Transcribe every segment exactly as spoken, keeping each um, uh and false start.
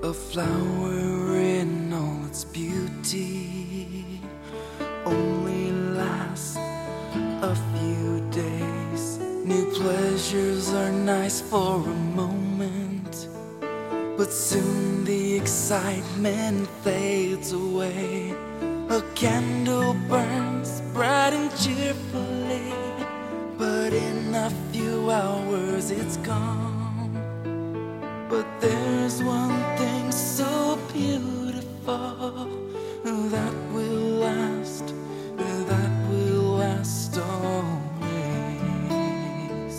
A flower in all its beauty only lasts a few days. New pleasures are nice for a moment, but soon the excitement fades away. A candle burns bright and cheerfully, but in a few hours it's gone. But there's one thing so beautiful that will last, that will last always.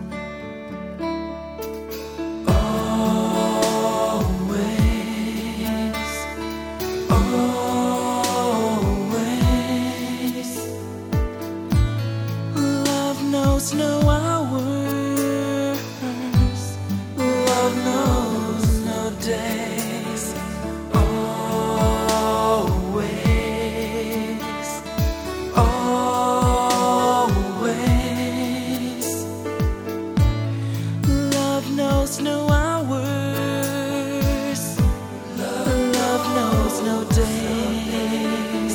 Always, always. Love knows no hours, love knows no days. Always, always. Love knows no hours, love knows no days.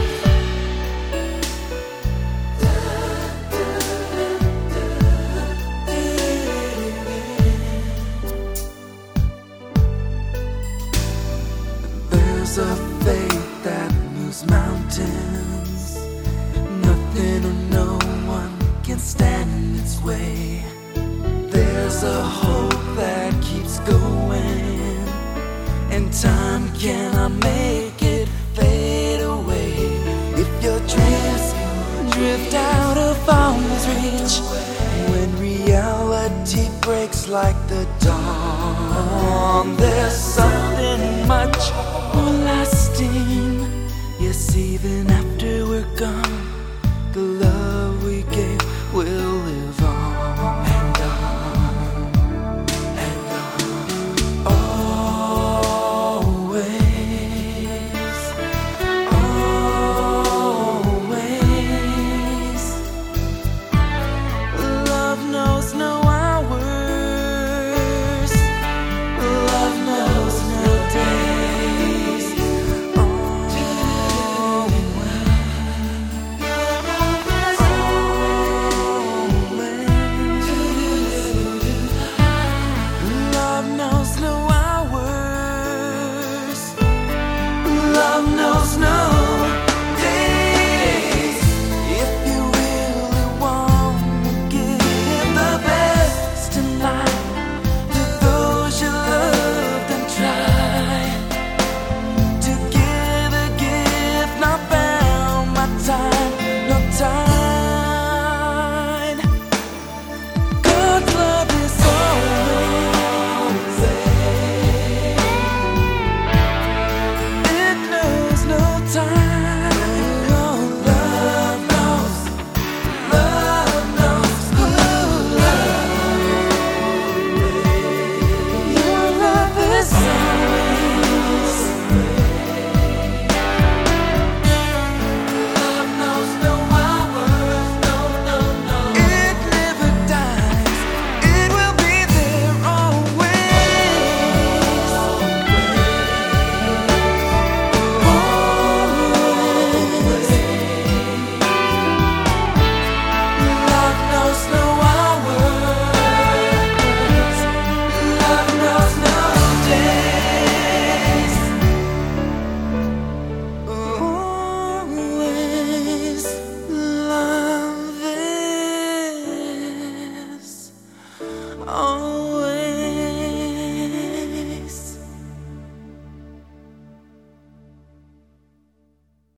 There's a faith that moves mountains. Nothing or no one can stand in its way. There's a hope that keeps going, and time cannot make it fade away. If your dreams drift out of arm's reach, when reality breaks like the dawn, there's something much more lasting. Yes, even after we're gone, the love we gave will live on and on and on. Always, always. Love knows no hours, love knows no days. Love knows no hours, love knows no days. If you really want to give the best in life to those you loved, and try to give a gift not bound by time, no time. God's love is always, it knows no time. Oh, love knows, love knows, oh, love. Your love is always, love knows no hours, no, no, no. It never dies, it will be there always. Always. Love knows no hours, love knows no days. Always, love is always.